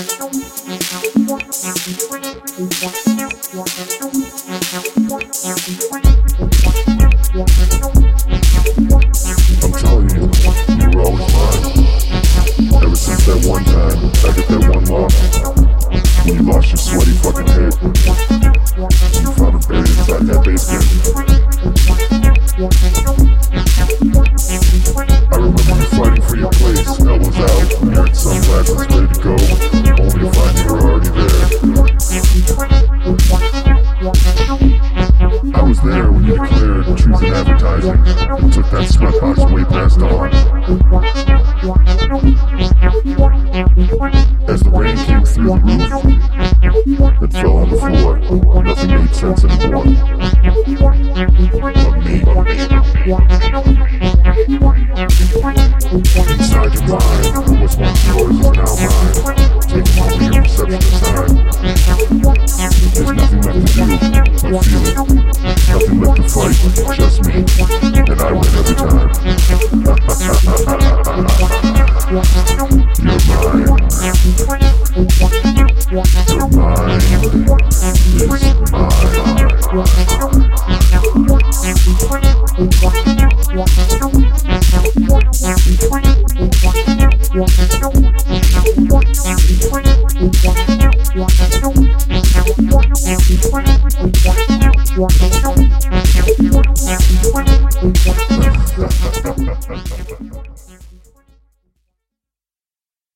telling you, you were always mine. Ever since that one time, back at that one loss, when you lost your sweaty fucking head, you found it buried inside that basement. I remember you fighting for your place, elbows out, wearing sunglasses, ready to go, only to find you were already there. I was there when you declared truth in advertising and took that sweatbox way past dawn. As the rain came through the roof, it fell on the floor. Nothing made sense anymore. But me. Inside your mind, what's once yours is now mine. Taking over your perception of time. There's nothing left to do but feel it. Nothing left to fight, just me. And I win every time. You're mine. Your mind is mine. Yeah.